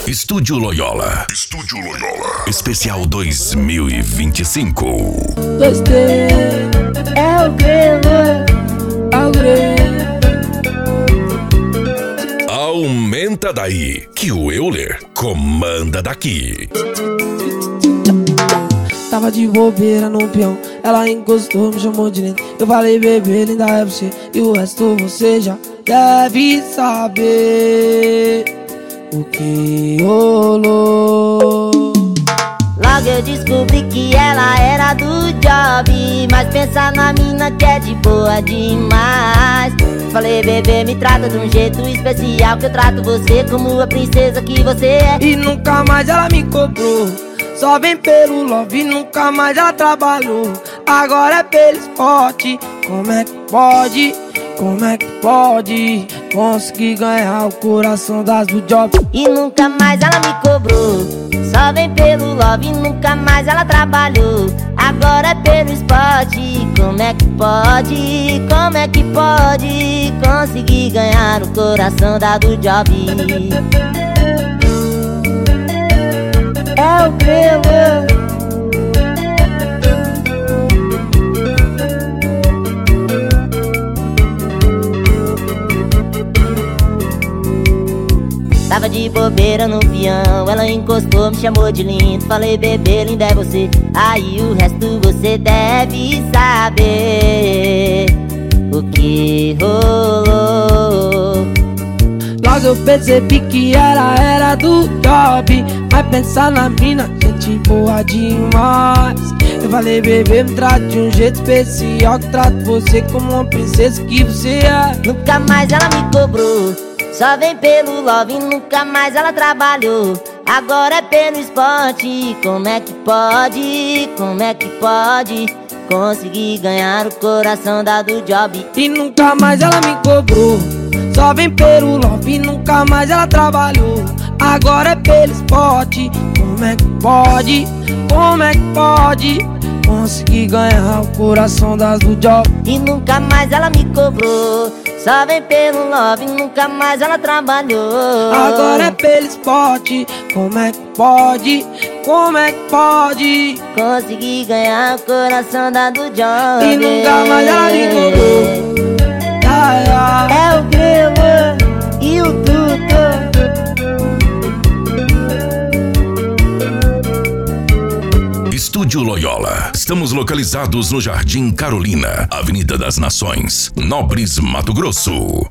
Estúdio Loyola. Estúdio Loyola. Especial 2025. Gostei, é o grelo, é o grelo. Aumenta daí, que o Euler comanda daqui. Tava de bobeira no peão, ela encostou, me chamou de lindo. Eu falei, bebê, linda é você, e o resto você já deve saber o que rolou. Logo eu descobri que ela era do job, mas pensa na mina que é de boa demais. Falei, bebê, me trata de um jeito especial, que eu trato você como a princesa que você é. E nunca mais ela me cobrou, só vem pelo love, nunca mais ela trabalhou. Agora é pelo esporte, como é que pode? Como é que pode conseguir ganhar o coração das do job? E nunca mais ela me cobrou, só vem pelo love, nunca mais ela trabalhou. Agora é pelo esporte, como é que pode? Como é que pode conseguir ganhar o coração da do job? É o grelo. Tava de bobeira no peão, ela encostou, me chamou de lindo. Falei, bebê, linda é você, aí o resto você deve saber o que rolou. Logo eu percebi que ela era do job, mas pensar na mina, gente boa demais. Eu falei, bebê, me trata de um jeito especial, que trato você como uma princesa que você é. Nunca mais ela me cobrou, só vem pelo love, nunca mais ela trabalhou. Agora é pelo esporte, como é que pode? Como é que pode conseguir ganhar o coração da do job? E nunca mais ela me cobrou, só vem pelo love, nunca mais ela trabalhou. Agora é pelo esporte, como é que pode? Como é que pode conseguir ganhar o coração das do job? E nunca mais ela me cobrou, só vem pelo love, nunca mais ela trabalhou. Agora é pelo esporte, como é que pode? Como é que pode conseguir ganhar o coração da do job? E nunca mais ela me cobrou. É o grelo e o tudo. Estúdio Loyola. Estamos localizados no Jardim Carolina, Avenida das Nações, Nobres, Mato Grosso.